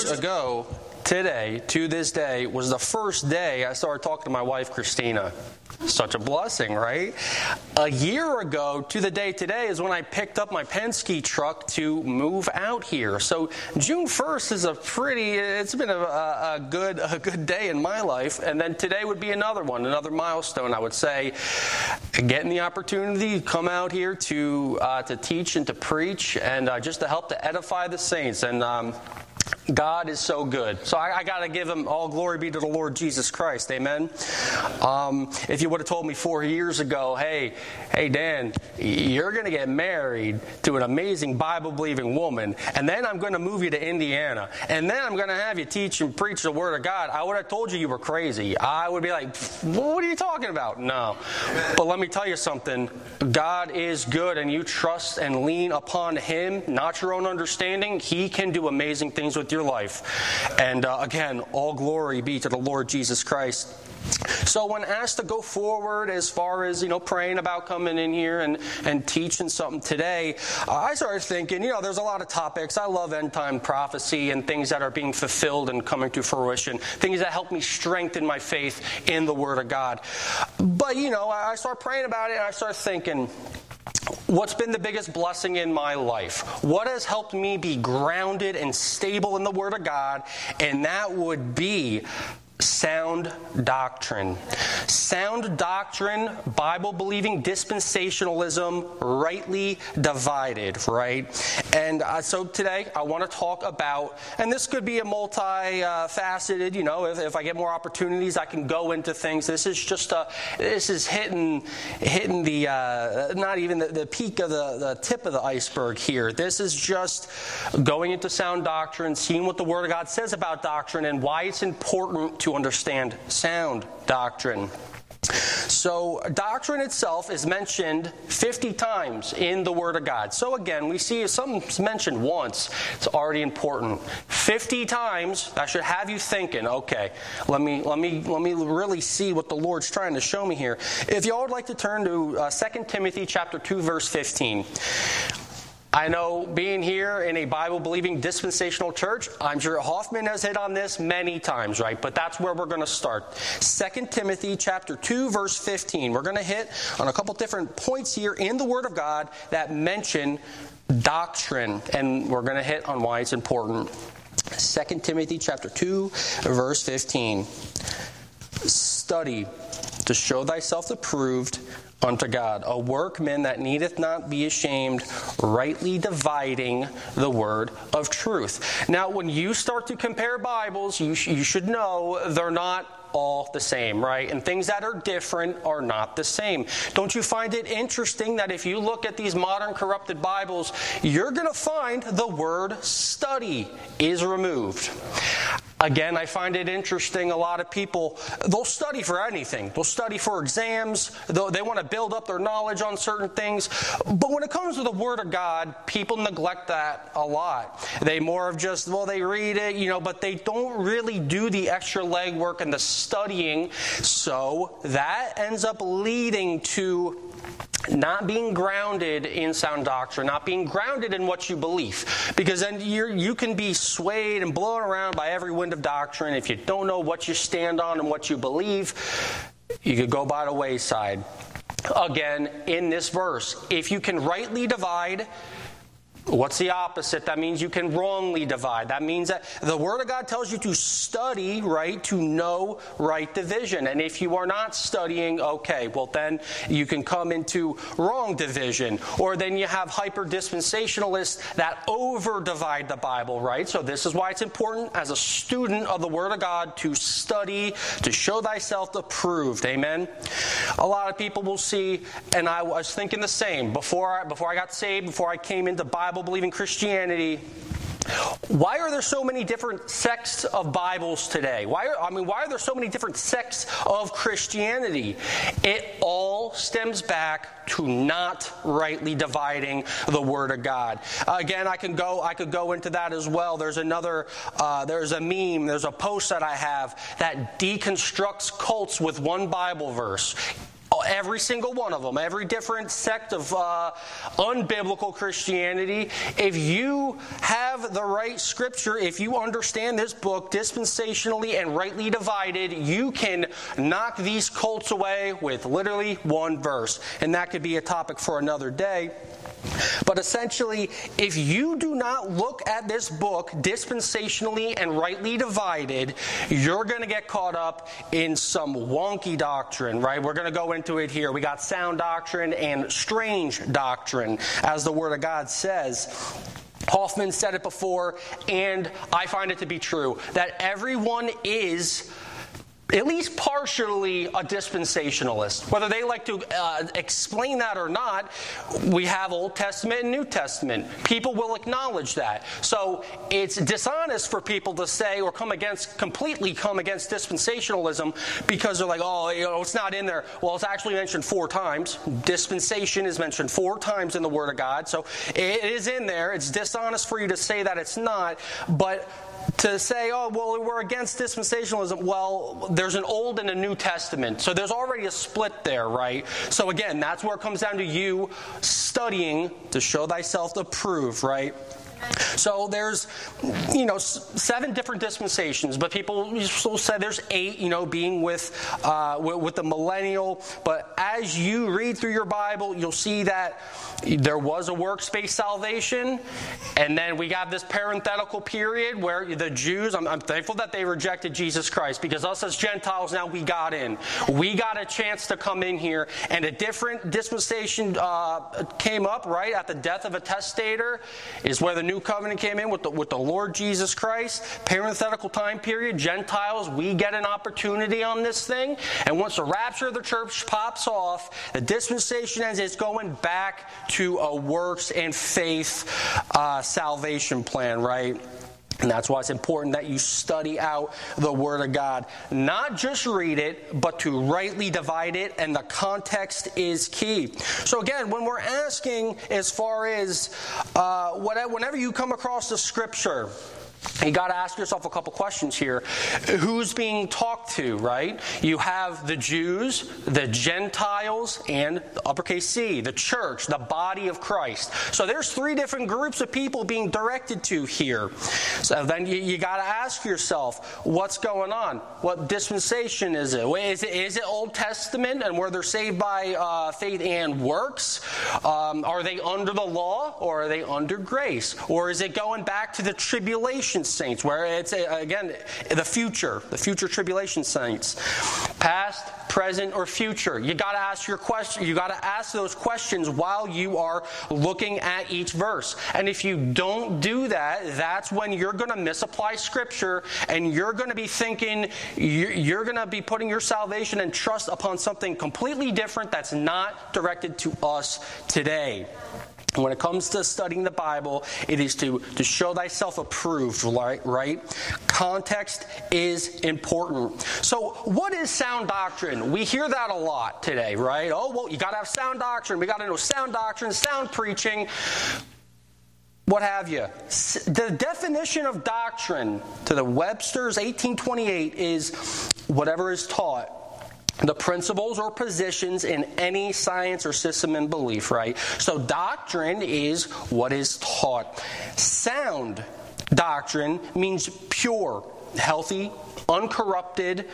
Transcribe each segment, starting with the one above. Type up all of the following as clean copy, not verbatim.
years ago, today, to this day, was the first day I started talking to my wife, Christina. Such a blessing, right? A year ago, to the day today, is when I picked up my Penske truck to move out here. So June 1st is it's been a good day in my life. And then today would be another milestone, I would say. Getting the opportunity to come out here to teach and to preach and just to help to edify the saints. And God is so good. So I got to give him all glory be to the Lord Jesus Christ. Amen. If you would have told me 4 years ago, hey Dan, you're going to get married to an amazing Bible-believing woman, and then I'm going to move you to Indiana, and then I'm going to have you teach and preach the Word of God, I would have told you were crazy. I would be like, what are you talking about? No. But let me tell you something. God is good, and you trust and lean upon him, not your own understanding. He can do amazing things with your life. And again, all glory be to the Lord Jesus Christ. So when asked to go forward as far as, praying about coming in here and teaching something today, I started thinking, there's a lot of topics. I love end-time prophecy and things that are being fulfilled and coming to fruition, things that help me strengthen my faith in the Word of God. But, I started praying about it and I started thinking, what's been the biggest blessing in my life? What has helped me be grounded and stable in the Word of God? And that would be sound doctrine. Sound doctrine, Bible-believing dispensationalism, rightly divided, right? And so today I want to talk about, and this could be a multi-faceted, if I get more opportunities, I can go into things. This is just hitting the, not even the peak of the tip of the iceberg here. This is just going into sound doctrine, seeing what the Word of God says about doctrine and why it's important to understand sound doctrine. So doctrine itself is mentioned 50 times in the Word of God. So again, we see if something's mentioned once, it's already important. 50 times, that should have you thinking, okay, let me really see what the Lord's trying to show me here. If y'all would like to turn to 2 Timothy chapter 2, verse 15. I know being here in a Bible-believing dispensational church, I'm sure Hoffman has hit on this many times, right? But that's where we're going to start. 2 Timothy chapter 2, verse 15. We're going to hit on a couple different points here in the Word of God that mention doctrine, and we're going to hit on why it's important. 2 Timothy chapter 2, verse 15. Study to show thyself approved unto God, a workman that needeth not be ashamed, rightly dividing the word of truth. Now, when you start to compare Bibles, you should know they're not all the same, right? And things that are different are not the same. Don't you find it interesting that if you look at these modern corrupted Bibles, you're going to find the word study is removed. Again, I find it interesting, a lot of people, they'll study for anything. They'll study for exams. They want to build up their knowledge on certain things. But when it comes to the Word of God, people neglect that a lot. They more of just, they read it, but they don't really do the extra legwork and the studying. So that ends up leading to not being grounded in sound doctrine, not being grounded in what you believe. Because then you can be swayed and blown around by every wind of doctrine. If you don't know what you stand on and what you believe, you could go by the wayside. Again, in this verse, if you can rightly divide, what's the opposite? That means you can wrongly divide. That means that the Word of God tells you to study, right, to know right division. And if you are not studying, okay, well then you can come into wrong division. Or then you have hyper-dispensationalists that over-divide the Bible, right? So this is why it's important as a student of the Word of God to study, to show thyself approved. Amen? A lot of people will see, and I was thinking the same, before I got saved, before I came into Bible-believing Christianity, why are there so many different sects of Bibles today? Why are there so many different sects of Christianity? It all stems back to not rightly dividing the Word of God. Again, I could go into that as well. There's a meme, there's a post that I have that deconstructs cults with one Bible verse. Every single one of them, every different sect of unbiblical Christianity. If you have the right scripture, if you understand this book dispensationally and rightly divided, you can knock these cults away with literally one verse. And that could be a topic for another day. But essentially, if you do not look at this book dispensationally and rightly divided, you're going to get caught up in some wonky doctrine, right? We're going to go into it here. We got sound doctrine and strange doctrine, as the Word of God says. Hoffman said it before, and I find it to be true, that everyone is at least partially a dispensationalist. Whether they like to explain that or not, we have Old Testament and New Testament. People will acknowledge that. So it's dishonest for people to say or completely come against dispensationalism because they're like, oh, it's not in there. Well, it's actually mentioned 4 times. Dispensation is mentioned 4 times in the Word of God. So it is in there. It's dishonest for you to say that it's not, but to say, oh, well, we're against dispensationalism, well, there's an Old and a New Testament. So there's already a split there, right? So again, that's where it comes down to you studying to show thyself approved, right? So there's, 7 different dispensations, but people will say there's 8, being with the millennial. But as you read through your Bible, you'll see that there was a works-based salvation, and then we got this parenthetical period where the Jews, I'm thankful that they rejected Jesus Christ, because us as Gentiles now, we got in. We got a chance to come in here, and a different dispensation came up, right, at the death of a testator, is where the new covenant came in with the Lord Jesus Christ. Parenthetical time period, Gentiles, we get an opportunity on this thing, and once the rapture of the church pops off, the dispensation ends, it's going back to a works and faith salvation plan, right? And that's why it's important that you study out the Word of God. Not just read it, but to rightly divide it, and the context is key. So again, when we're asking as far as whenever you come across the Scripture, you got to ask yourself a couple questions here. Who's being talked to, right? You have the Jews, the Gentiles, and the uppercase C, the church, the body of Christ. So there's 3 different groups of people being directed to here. So then you got to ask yourself, what's going on? What dispensation is it? Is it Old Testament and where they're saved by faith and works? Are they under the law, or are they under grace? Or is it going back to the tribulation saints, where it's again the future tribulation saints, past, present, or future? You got to ask your question. You got to ask those questions while you are looking at each verse. And if you don't do that, that's when you're going to misapply Scripture, and you're going to be thinking you're going to be putting your salvation and trust upon something completely different that's not directed to us today. When it comes to studying the Bible, it is to show thyself approved, right? Context is important. So what is sound doctrine? We hear that a lot today, right? Oh, well, you got to have sound doctrine. We got to know sound doctrine, sound preaching, what have you. The definition of doctrine to the Webster's 1828 is whatever is taught, the principles or positions in any science or system and belief, right? So doctrine is what is taught. Sound doctrine means pure, healthy, uncorrupted,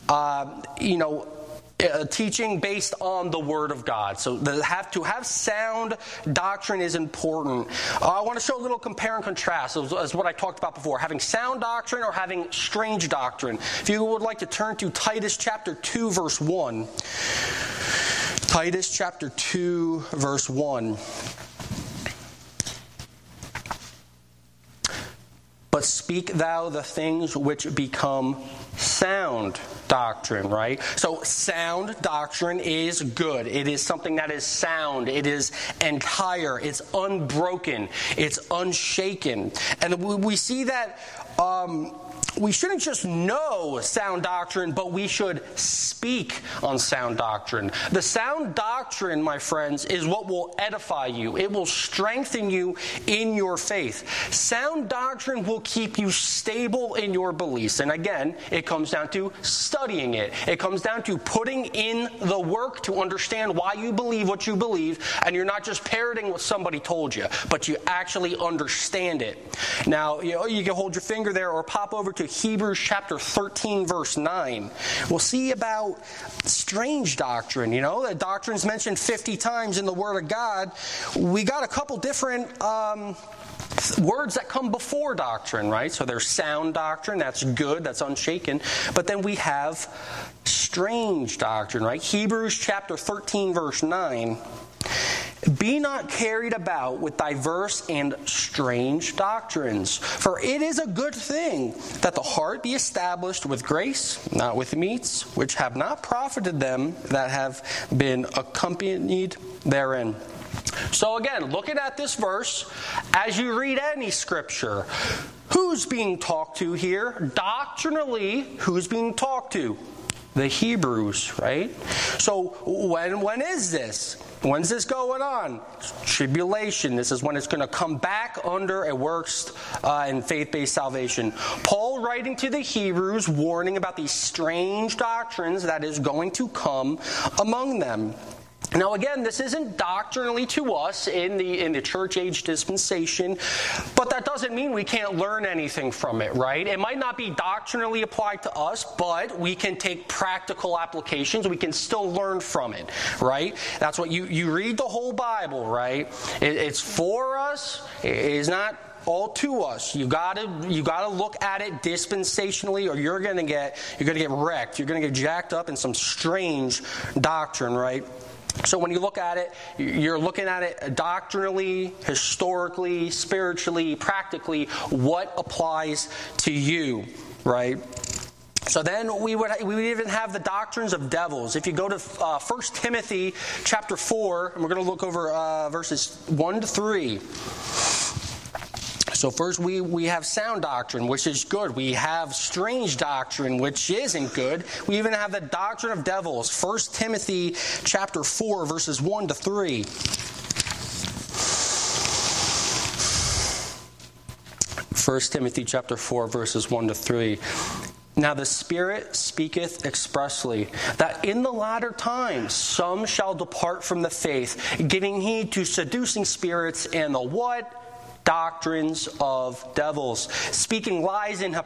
teaching based on the Word of God. So to have sound doctrine is important. I want to show a little compare and contrast as what I talked about before. Having sound doctrine or having strange doctrine. If you would like to turn to Titus chapter 2, verse 1. Titus chapter 2, verse 1. But speak thou the things which become sound doctrine, right? So sound doctrine is good. It is something that is sound. It is entire. It's unbroken. It's unshaken. And we see that we shouldn't just know sound doctrine, but we should speak on sound doctrine. The sound doctrine, my friends, is what will edify you. It will strengthen you in your faith. Sound doctrine will keep you stable in your beliefs. And again, it comes down to studying it. It comes down to putting in the work to understand why you believe what you believe, and you're not just parroting what somebody told you, but you actually understand it. Now, you can hold your finger there or pop over to Hebrews chapter 13, verse 9. We'll see about strange doctrine. The doctrine's mentioned 50 times in the Word of God. We got a couple different words that come before doctrine, right? So there's sound doctrine, that's good, that's unshaken. But then we have strange doctrine, right? Hebrews chapter 13, verse 9. Be not carried about with diverse and strange doctrines, for it is a good thing that the heart be established with grace, not with meats, which have not profited them that have been accompanied therein. So again, looking at this verse, as you read any scripture, who's being talked to here? Doctrinally, who's being talked to? The Hebrews, right? So when is this? When's this going on? Tribulation. This is when it's going to come back under a works and faith-based salvation. Paul writing to the Hebrews, warning about these strange doctrines that is going to come among them. Now again, this isn't doctrinally to us in the church age dispensation, but that doesn't mean we can't learn anything from it, right? It might not be doctrinally applied to us, but we can take practical applications. We can still learn from it, right? That's what you read the whole Bible, right? It's for us. It is not all to us. You gotta look at it dispensationally, or you're gonna get wrecked. You're gonna get jacked up in some strange doctrine, right? So when you look at it, you're looking at it doctrinally, historically, spiritually, practically, what applies to you, right? So then we would even have the doctrines of devils. If you go to 1 Timothy chapter 4, and we're going to look over verses 1 to 3. So first we have sound doctrine, which is good. We have strange doctrine, which isn't good. We even have the doctrine of devils. 1 Timothy chapter 4, verses 1 to 3. 1 Timothy chapter 4, verses 1 to 3. Now the Spirit speaketh expressly, that in the latter times some shall depart from the faith, giving heed to seducing spirits and the what? Doctrines of devils, speaking lies in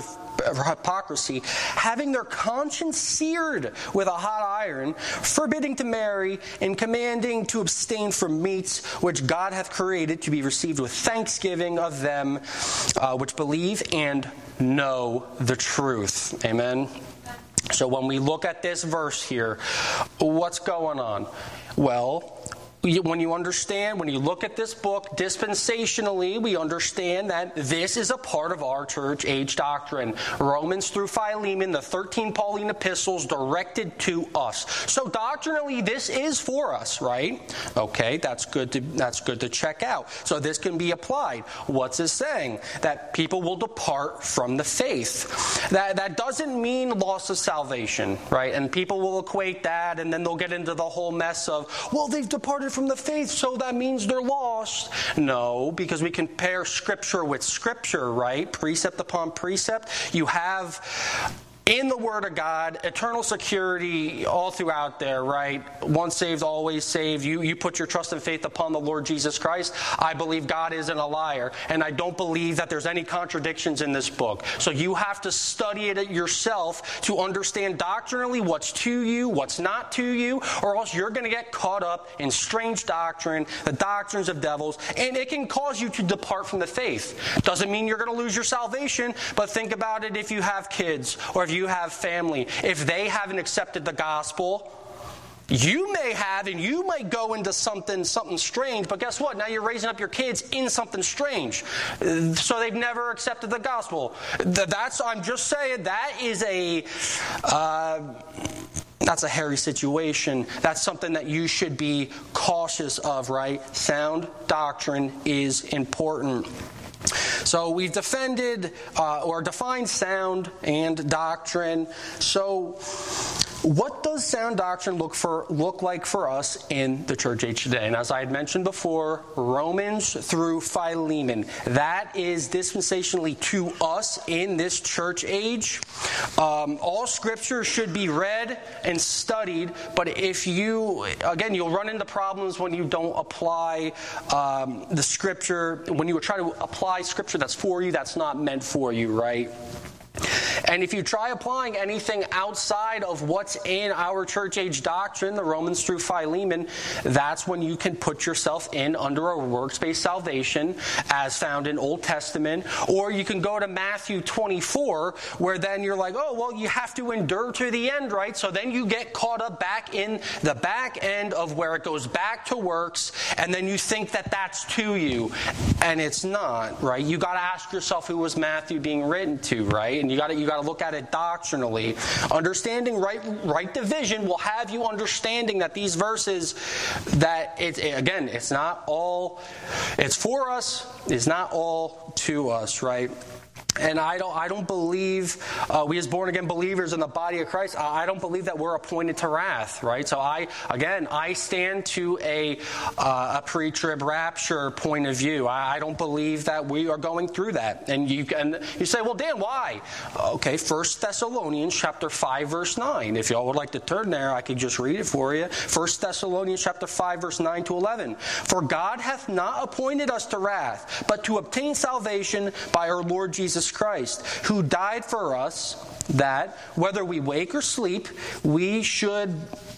hypocrisy, having their conscience seared with a hot iron, forbidding to marry, and commanding to abstain from meats which God hath created to be received with thanksgiving of them which believe and know the truth. Amen. So when we look at this verse here, what's going on? Well, when you look at this book dispensationally, we understand that this is a part of our church age doctrine. Romans through Philemon, the 13 Pauline epistles directed to us. So doctrinally, this is for us, right? Okay, that's good to check out. So this can be applied. What's it saying? That people will depart from the faith. That doesn't mean loss of salvation, right? And people will equate that, and then they'll get into the whole mess of, well, they've departed from the faith, so that means they're lost. No, because we compare Scripture with Scripture, right? Precept upon precept. You have in the Word of God, eternal security all throughout there, right? Once saved, always saved. You put your trust and faith upon the Lord Jesus Christ. I believe God isn't a liar, and I don't believe that there's any contradictions in this book. So you have to study it yourself to understand doctrinally what's to you, what's not to you, or else you're going to get caught up in strange doctrine, the doctrines of devils, and it can cause you to depart from the faith. Doesn't mean you're going to lose your salvation, but think about it if you have kids, or if you have family. If they haven't accepted the gospel, you may have, and you might go into something strange, but guess what? Now you're raising up your kids in something strange. So they've never accepted the gospel. I'm just saying, that's a hairy situation. That's something that you should be cautious of, right? Sound doctrine is important. So we've defended or defined sound and doctrine. So what does sound doctrine look like for us in the church age today? And as I had mentioned before, Romans through Philemon. That is dispensationally to us in this church age. All Scripture should be read and studied, but if you'll run into problems when you don't apply the Scripture, when you try to apply Scripture that's for you, that's not meant for you, right? And if you try applying anything outside of what's in our church age doctrine, the Romans through Philemon, that's when you can put yourself in under a works-based salvation as found in Old Testament. Or you can go to Matthew 24, where then you're like, oh, well, you have to endure to the end, right? So then you get caught up back in the back end of where it goes back to works, and then you think that that's to you. And it's not, right? You got to ask yourself, who was Matthew being written to, right? And you got to look at it doctrinally. Understanding right division will have you understanding that these verses, that it's not all, it's for us, it's not all to us, right? And I don't believe we as born again believers in the body of Christ, I don't believe that we're appointed to wrath, right? So I stand to a pre-trib rapture point of view. I don't believe that we are going through that. And you say, well, Dan, why? Okay, 1 Thessalonians chapter 5 verse 9. If y'all would like to turn there, I could just read it for you. 1 Thessalonians chapter 5 verse 9 to 11. For God hath not appointed us to wrath, but to obtain salvation by our Lord Jesus Christ, who died for us, that, whether we wake or sleep, we should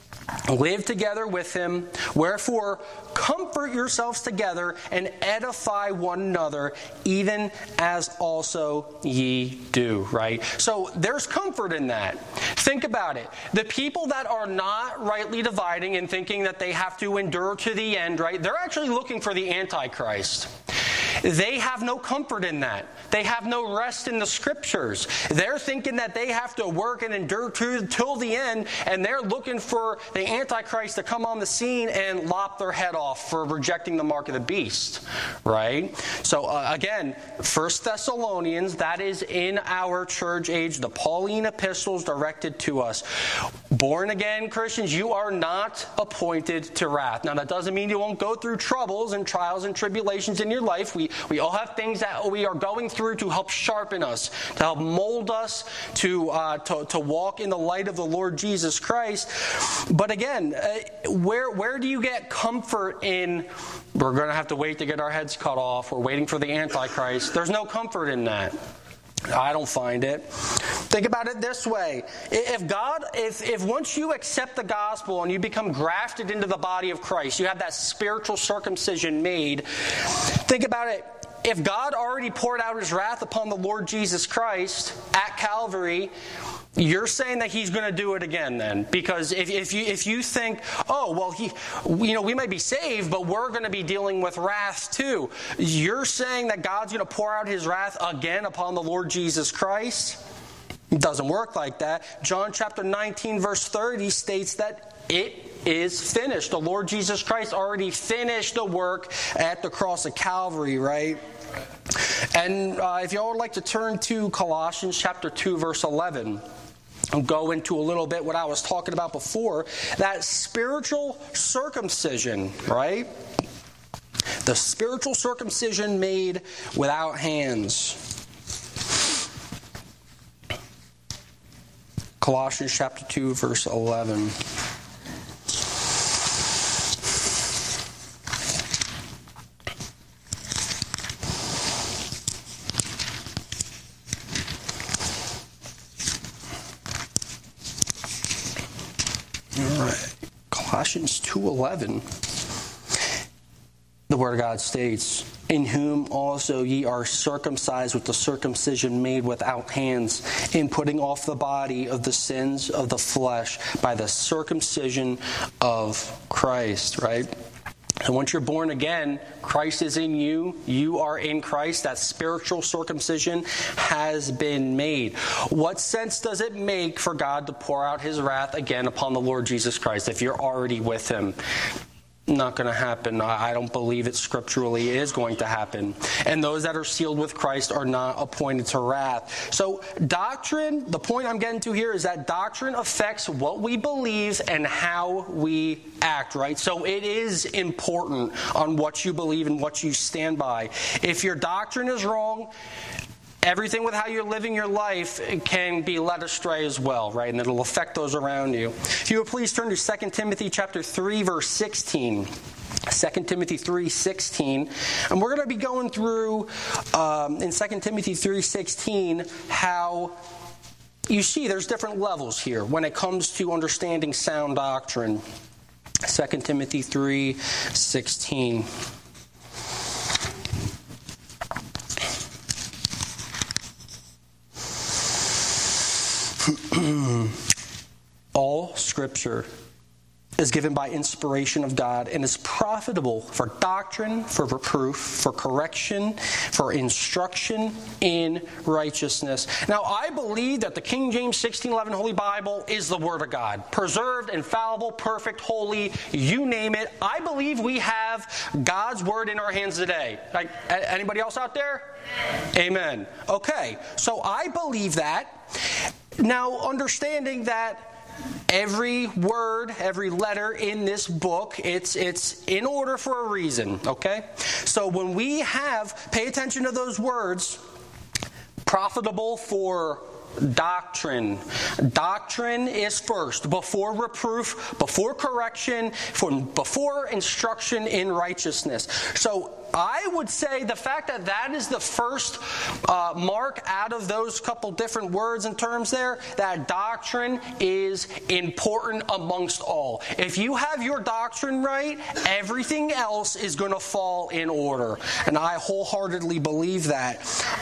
live together with him. Wherefore, comfort yourselves together and edify one another, even as also ye do. Right? So there's comfort in that. Think about it. The people that are not rightly dividing and thinking that they have to endure to the end, right? They're actually looking for the Antichrist. They have no comfort in that. They have no rest in the Scriptures. They're thinking that they have to work and endure till the end, and they're looking for the Antichrist to come on the scene and lop their head off for rejecting the mark of the beast. Right? So again, 1 Thessalonians, that is in our church age, the Pauline epistles directed to us. Born again Christians, you are not appointed to wrath. Now that doesn't mean you won't go through troubles and trials and tribulations in your life. We all have things that we are going through to help sharpen us, to help mold us, to walk in the light of the Lord Jesus Christ. But again, where do you get comfort in, we're going to have to wait to get our heads cut off, we're waiting for the Antichrist? There's no comfort in that. I don't find it. Think about it this way. If once you accept the gospel and you become grafted into the body of Christ, you have that spiritual circumcision made, think about it. If God already poured out his wrath upon the Lord Jesus Christ at Calvary, you're saying that he's going to do it again then. Because if you think, oh, well, we might be saved, but we're going to be dealing with wrath too. You're saying that God's going to pour out his wrath again upon the Lord Jesus Christ? It doesn't work like that. John chapter 19 verse 30 states that it is finished. The Lord Jesus Christ already finished the work at the cross of Calvary, right? And if y'all would like to turn to Colossians chapter 2 verse 11, I'll go into a little bit what I was talking about before, that spiritual circumcision, right? The spiritual circumcision made without hands. Colossians chapter 2 verse 11. Colossians 2:11, the Word of God states, in whom also ye are circumcised with the circumcision made without hands, in putting off the body of the sins of the flesh by the circumcision of Christ, right? And once you're born again, Christ is in you. You are in Christ. That spiritual circumcision has been made. What sense does it make for God to pour out his wrath again upon the Lord Jesus Christ if you're already with him? Not going to happen. I don't believe it scripturally is going to happen. And those that are sealed with Christ are not appointed to wrath. So doctrine, the point I'm getting to here is that doctrine affects what we believe and how we act, right? So it is important on what you believe and what you stand by. If your doctrine is wrong, everything with how you're living your life can be led astray as well, right? And it'll affect those around you. If you would please turn to 2 Timothy chapter 3, verse 16. 2 Timothy 3:16. And we're going to be going through, in 2 Timothy 3:16, how you see there's different levels here when it comes to understanding sound doctrine. 2 Timothy 3:16. All Scripture is given by inspiration of God and is profitable for doctrine, for reproof, for correction, for instruction in righteousness. Now, I believe that the King James 1611 Holy Bible is the Word of God. Preserved, infallible, perfect, holy, you name it. I believe we have God's Word in our hands today. Like, anybody else out there? Amen. Okay, so I believe that. Now, understanding that every word, every letter in this book, it's in order for a reason, okay? So when we pay attention to those words, profitable for doctrine. Doctrine is first, before reproof, before correction, before instruction in righteousness. So I would say the fact that that is the first mark out of those couple different words and terms there, that doctrine is important amongst all. If you have your doctrine right, everything else is going to fall in order. And I wholeheartedly believe that.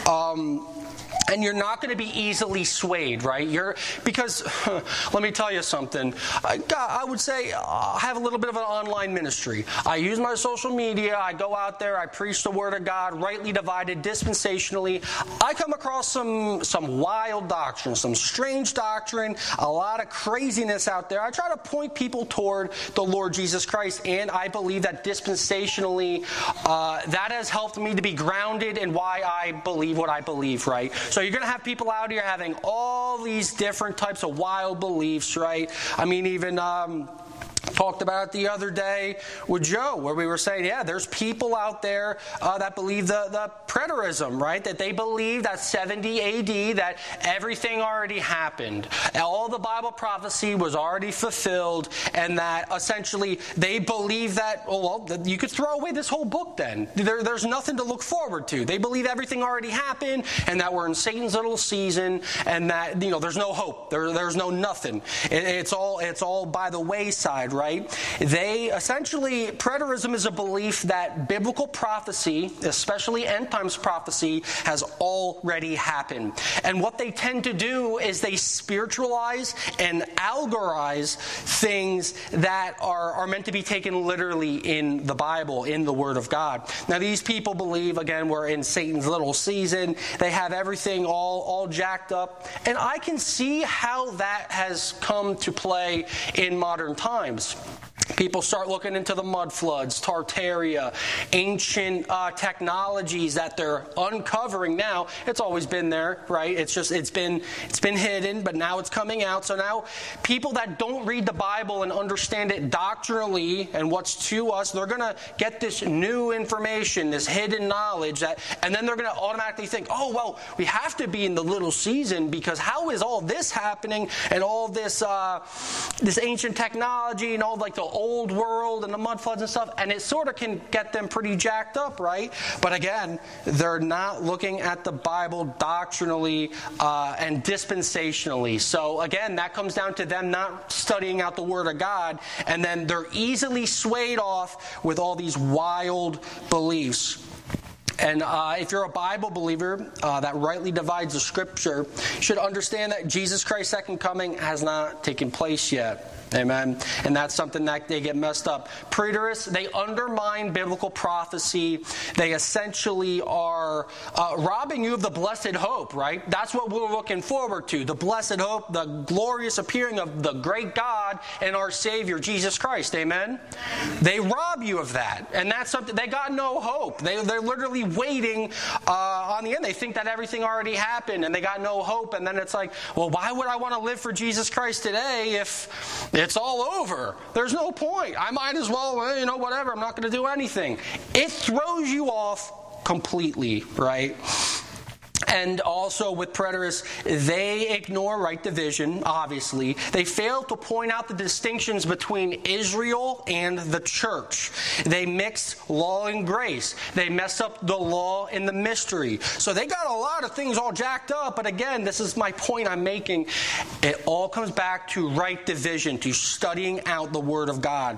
And you're not going to be easily swayed, right? Because let me tell you something. I would say I have a little bit of an online ministry. I use my social media. I go out there. I preach the Word of God, rightly divided, dispensationally. I come across some wild doctrine, some strange doctrine, a lot of craziness out there. I try to point people toward the Lord Jesus Christ, and I believe that dispensationally, that has helped me to be grounded in why I believe what I believe, right? So you're going to have people out here having all these different types of wild beliefs, right? I mean, even talked about it the other day with Joe, where we were saying, yeah, there's people out there that believe the preterism, right? That they believe that 70 AD, that everything already happened. All the Bible prophecy was already fulfilled, and that essentially they believe that, you could throw away this whole book then. There's nothing to look forward to. They believe everything already happened, and that we're in Satan's little season, and that, there's no hope. There's no nothing. It's all by the wayside, right? They essentially, preterism is a belief that biblical prophecy, especially end times prophecy, has already happened. And what they tend to do is they spiritualize and allegorize things that are meant to be taken literally in the Bible, in the Word of God. Now, these people believe, again, we're in Satan's little season. They have everything all jacked up. And I can see how that has come to play in modern times. People start looking into the mud floods, Tartaria, ancient technologies that they're uncovering now. It's always been there, right? It's been hidden, but now it's coming out. So now people that don't read the Bible and understand it doctrinally and what's to us, they're going to get this new information, this hidden knowledge, and then they're going to automatically think, we have to be in the little season, because how is all this happening and all this ancient technology and all like the old world and the mud floods and stuff, and it sort of can get them pretty jacked up, right? But again, they're not looking at the Bible doctrinally and dispensationally. So again, that comes down to them not studying out the Word of God, and then they're easily swayed off with all these wild beliefs. And if you're a Bible believer that rightly divides the Scripture, you should understand that Jesus Christ's second coming has not taken place yet. Amen. And that's something that they get messed up. Preterists, they undermine biblical prophecy. They essentially are robbing you of the blessed hope, right? That's what we're looking forward to. The blessed hope, the glorious appearing of the great God and our Savior, Jesus Christ. Amen. They rob you of that. And that's something, they got no hope. They're literally waiting on the end. They think that everything already happened and they got no hope. And then it's like, well, why would I want to live for Jesus Christ today if it's all over? There's no point. I might as well, whatever. I'm not going to do anything. It throws you off completely, right? And also with preterists, they ignore right division, obviously. They fail to point out the distinctions between Israel and the church. They mix law and grace. They mess up the law and the mystery. So they got a lot of things all jacked up, but again, this is my point I'm making. It all comes back to right division, to studying out the Word of God.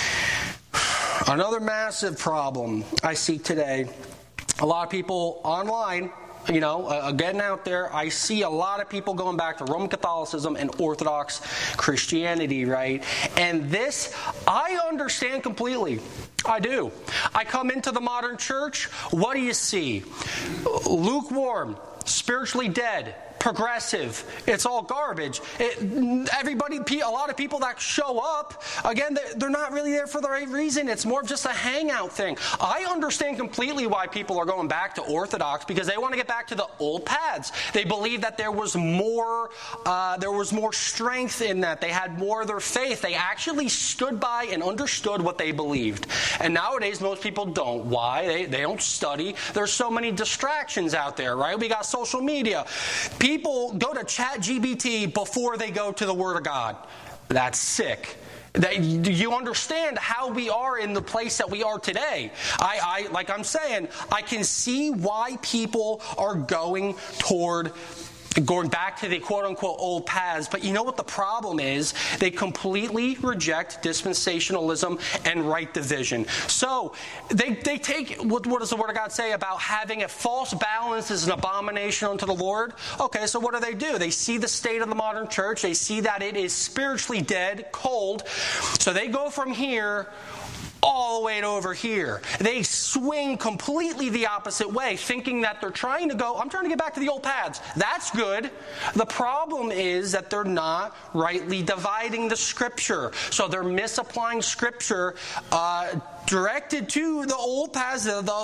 Another massive problem I see today, a lot of people online, getting out there, I see a lot of people going back to Roman Catholicism and Orthodox Christianity, right? And this, I understand completely. I do. I come into the modern church, what do you see? Lukewarm, spiritually dead, progressive. It's all garbage. A lot of people that show up, again, they're not really there for the right reason. It's more of just a hangout thing. I understand completely why people are going back to Orthodox, because they want to get back to the old paths. They believe that there was more strength in that. They had more of their faith. They actually stood by and understood what they believed. And nowadays, most people don't. Why? They don't study. There's so many distractions out there, right? We got social media. People go to ChatGPT before they go to the Word of God. That's sick. You understand how we are in the place that we are today. Like I'm saying, I can see why people are going back to the quote-unquote old paths. But you know what the problem is? They completely reject dispensationalism and right division. So they take, what does the Word of God say about having a false balance is an abomination unto the Lord? Okay, so what do? They see the state of the modern church. They see that it is spiritually dead, cold. So they go from here all the way to over here. They swing completely the opposite way, thinking that they're trying to get back to the old paths. That's good. The problem is that they're not rightly dividing the Scripture. So they're misapplying Scripture directed to the old paths,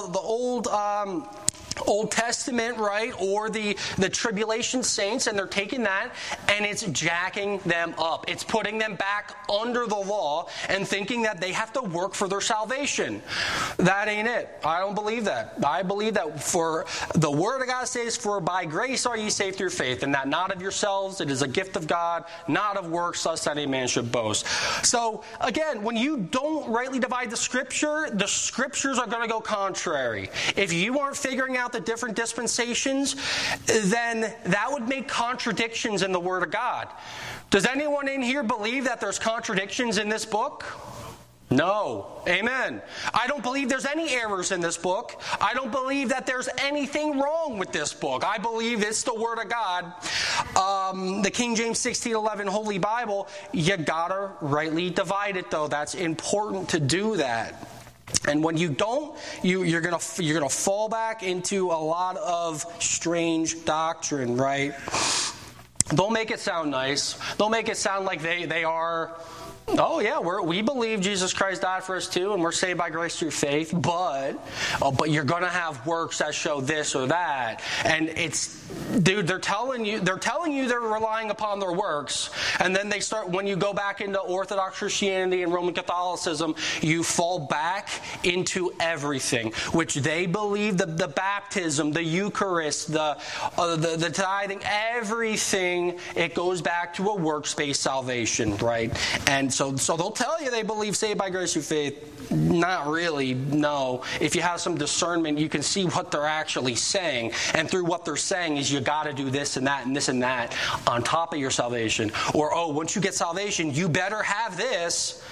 the Old Testament, right, or the tribulation saints, and they're taking that and it's jacking them up. It's putting them back under the law and thinking that they have to work for their salvation. That ain't it. I don't believe that. I believe that for the Word of God says, "For by grace are ye saved through faith, and that not of yourselves, it is a gift of God, not of works, lest any man should boast." So again, when you don't rightly divide the Scriptures are going to go contrary. If you aren't figuring out the different dispensations, then that would make contradictions in the Word of God. Does anyone in here believe that there's contradictions in this book? No. Amen. I don't believe there's any errors in this book. I don't believe that there's anything wrong with this book. I believe it's the Word of God. The King James 1611 Holy Bible, you gotta rightly divide it though. That's important to do that. And when you don't, you're gonna fall back into a lot of strange doctrine, right? Don't make it sound nice. Don't make it sound like they are. Oh yeah, we believe Jesus Christ died for us too, and we're saved by grace through faith. But you're gonna have works that show this or that, and they're telling you they're relying upon their works, and then they start, when you go back into Orthodox Christianity and Roman Catholicism, you fall back into everything which they believe, the baptism, the Eucharist, the tithing, everything. It goes back to a works-based salvation, right? And so they'll tell you they believe saved by grace through faith. Not really, no. If you have some discernment, you can see what they're actually saying. And through what they're saying is you got to do this and that and this and that on top of your salvation. Or, once you get salvation, you better have this.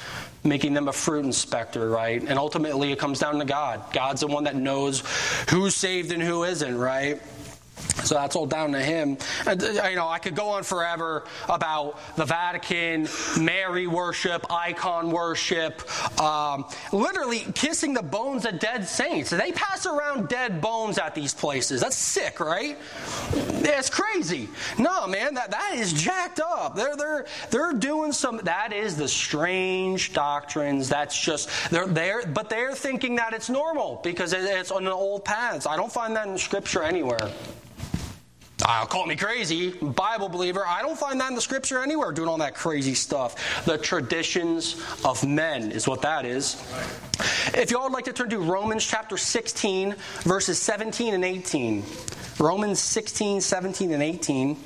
making them a fruit inspector, right? And ultimately it comes down to God. God's the one that knows who's saved and who isn't, right? So that's all down to him. And, I could go on forever about the Vatican, Mary worship, icon worship, literally kissing the bones of dead saints. They pass around dead bones at these places. That's sick, right? It's crazy. No, man, that is jacked up. They're doing some. That is the strange doctrines. That's just but they're thinking that it's normal because it's on the old paths. I don't find that in Scripture anywhere. Call me crazy, Bible believer. I don't find that in the Scripture anywhere, doing all that crazy stuff. The traditions of men is what that is. If y'all would like to turn to Romans chapter 16, verses 17 and 18. Romans 16, 17, and 18.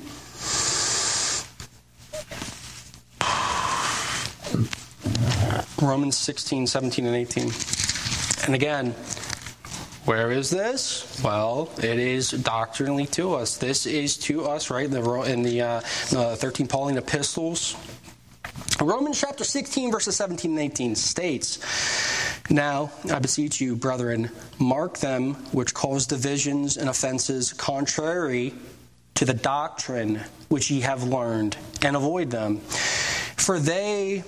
Romans 16, 17, and 18. And again, where is this? Well, it is doctrinally to us. This is to us, right? In the 13 Pauline epistles. Romans chapter 16, verses 17 and 18 states, "Now, I beseech you, brethren, mark them which cause divisions and offenses contrary to the doctrine which ye have learned, and avoid them. For they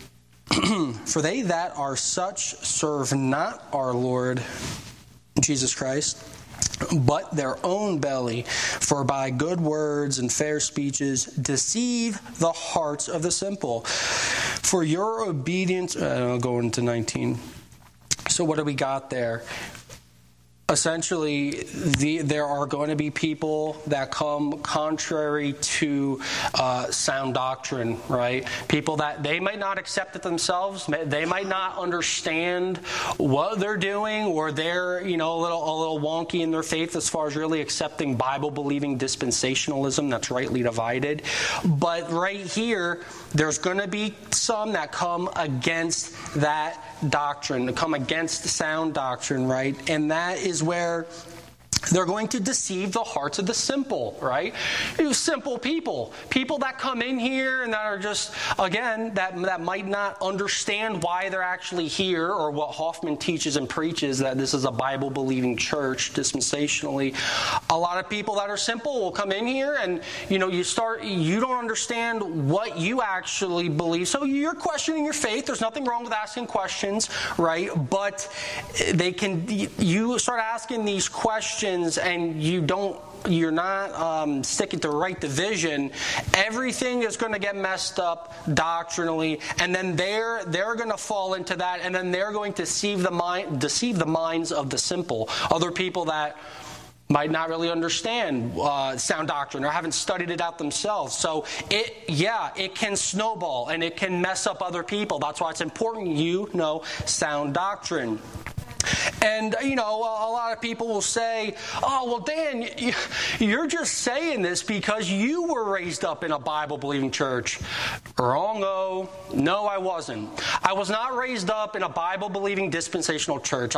that are such serve not our Lord Jesus Christ, but their own belly, for by good words and fair speeches deceive the hearts of the simple. For your obedience..." I'll go into 19. So what do we got there? Essentially, there are going to be people that come contrary to sound doctrine, right? People that they might not accept it themselves, they might not understand what they're doing, or they're a little wonky in their faith as far as really accepting Bible-believing dispensationalism that's rightly divided. But right here, there's going to be some that come against that doctrine, come against sound doctrine, right? And that is where they're going to deceive the hearts of the simple, right? Simple people that come in here and that are just, again, that might not understand why they're actually here, or what Hoffman teaches and preaches, that this is a Bible-believing church dispensationally. A lot of people that are simple will come in here and, you don't understand what you actually believe. So you're questioning your faith. There's nothing wrong with asking questions, right? But you start asking these questions and you're not sticking to right division, everything is going to get messed up doctrinally, and then they're going to fall into that, and then they're going to deceive the minds of the simple, other people that might not really understand sound doctrine or haven't studied it out themselves. So it can snowball and it can mess up other people. That's why it's important you know sound doctrine. And, a lot of people will say, "Oh, well, Dan, you're just saying this because you were raised up in a Bible-believing church." Wrong-o. No, I wasn't. I was not raised up in a Bible-believing dispensational church.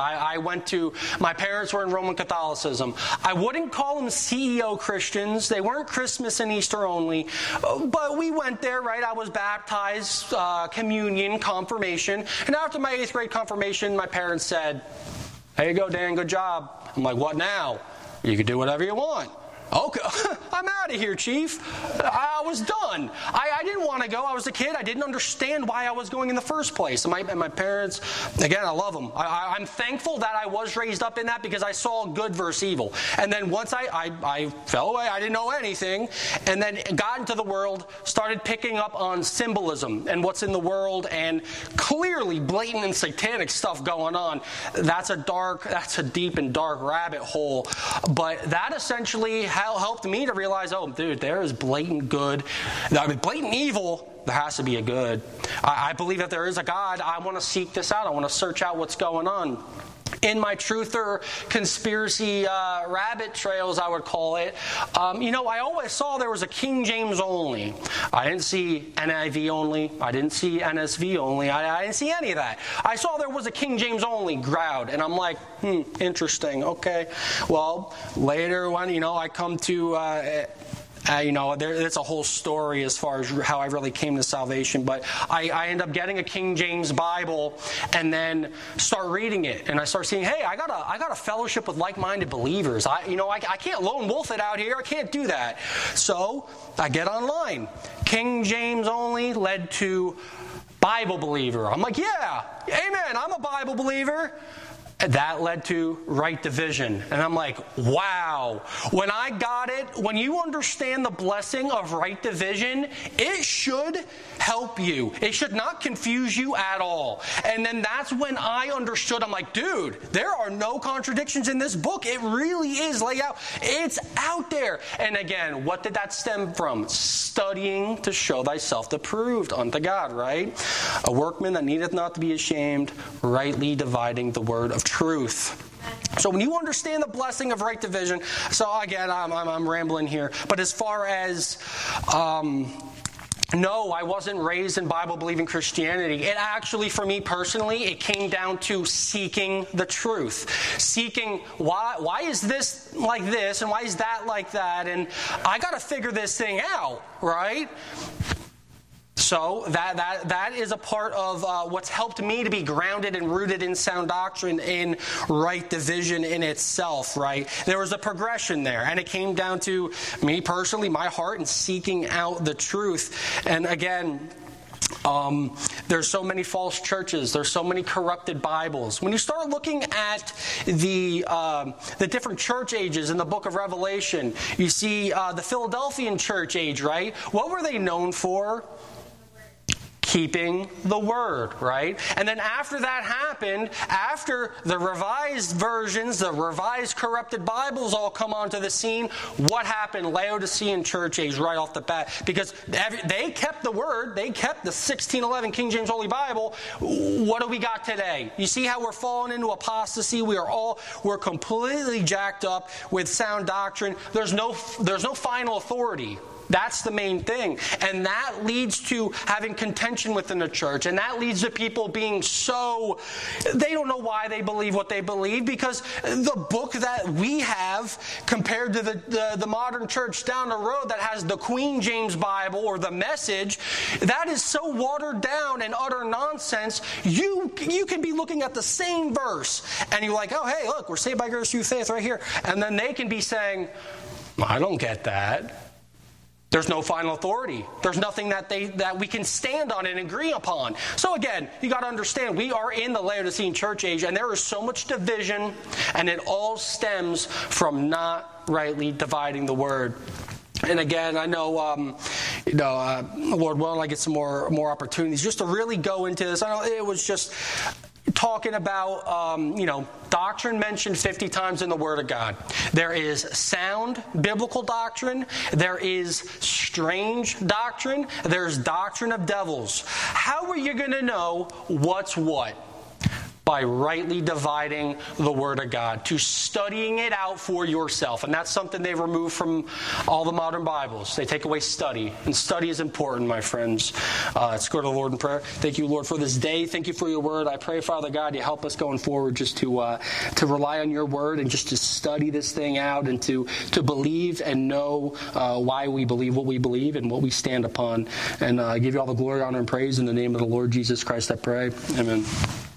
My parents were in Roman Catholicism. I wouldn't call them CEO Christians. They weren't Christmas and Easter only. But we went there, right? I was baptized, communion, confirmation. And after my 8th grade confirmation, my parents said, "There you go, Dan, good job." I'm like, "What now?" "You can do whatever you want." "Okay, I'm out of here, Chief." I was done. I didn't want to go. I was a kid. I didn't understand why I was going in the first place. And my parents, again, I love them. I'm thankful that I was raised up in that, because I saw good versus evil. And then once I fell away, I didn't know anything, and then got into the world, started picking up on symbolism and what's in the world, and clearly blatant and satanic stuff going on. That's a deep and dark rabbit hole. But that essentially helped me to realize, oh, dude, there is blatant good. Blatant evil, there has to be a good. I believe that there is a God. I want to seek this out. I want to search out what's going on. In my truther conspiracy rabbit trails, I would call it, I always saw there was a King James only. I didn't see NIV only. I didn't see NSV only. I didn't see any of that. I saw there was a King James only crowd, and I'm like, interesting. Okay. Well, later when I come to It's a whole story as far as how I really came to salvation. But I end up getting a King James Bible and then start reading it. And I start seeing, hey, I got a fellowship with like-minded believers. I can't lone wolf it out here. I can't do that. So I get online. King James only led to Bible believer. I'm like, yeah, amen, I'm a Bible believer. And that led to right division. And I'm like, wow. When I got it, when you understand the blessing of right division, it should help you. It should not confuse you at all. And then that's when I understood. I'm like, dude, there are no contradictions in this book. It really is laid out. It's out there. And again, what did that stem from? Studying to show thyself approved unto God, right? A workman that needeth not to be ashamed, rightly dividing the word of truth. So when you understand the blessing of right division, so again, I'm rambling here, but as far as no, I wasn't raised in Bible-believing Christianity. It actually, for me personally, it came down to seeking the truth. Seeking, why is this like this, and why is that like that? And I got to figure this thing out, right? So that is a part of what's helped me to be grounded and rooted in sound doctrine, in right division in itself, right? There was a progression there, and it came down to me personally, my heart, and seeking out the truth. And again, there's so many false churches. There's so many corrupted Bibles. When you start looking at the different church ages in the book of Revelation, you see the Philadelphian church age, right? What were they known for? Keeping the word, right? And then after that happened, after the revised versions, the revised corrupted Bibles all come onto the scene, what happened? Laodicean church age right off the bat. Because they kept the word, they kept the 1611 King James Holy Bible. What do we got today? You see how we're falling into apostasy? We're completely jacked up with sound doctrine. There's no final authority. That's the main thing. And that leads to having contention within the church. And that leads to people being they don't know why they believe what they believe, because the book that we have compared to the modern church down the road that has the Queen James Bible or the Message, that is so watered down and utter nonsense. You can be looking at the same verse and you're like, oh, hey, look, we're saved by grace through faith right here. And then they can be saying, I don't get that. There's no final authority. There's nothing that we can stand on and agree upon. So again, you got to understand, we are in the Laodicean church age, and there is so much division, and it all stems from not rightly dividing the word. And again, I know, Lord willing, I get some more opportunities just to really go into this. I know it was just talking about, doctrine mentioned 50 times in the Word of God. There is sound biblical doctrine. There is strange doctrine. There's doctrine of devils. How are you going to know what's what? By rightly dividing the Word of God, to studying it out for yourself. And that's something they remove from all the modern Bibles. They take away study. And study is important, my friends. Let's go to the Lord in prayer. Thank you, Lord, for this day. Thank you for your Word. I pray, Father God, you help us going forward just to rely on your Word and just to study this thing out and to believe and know why we believe what we believe and what we stand upon. And I give you all the glory, honor, and praise in the name of the Lord Jesus Christ, I pray. Amen.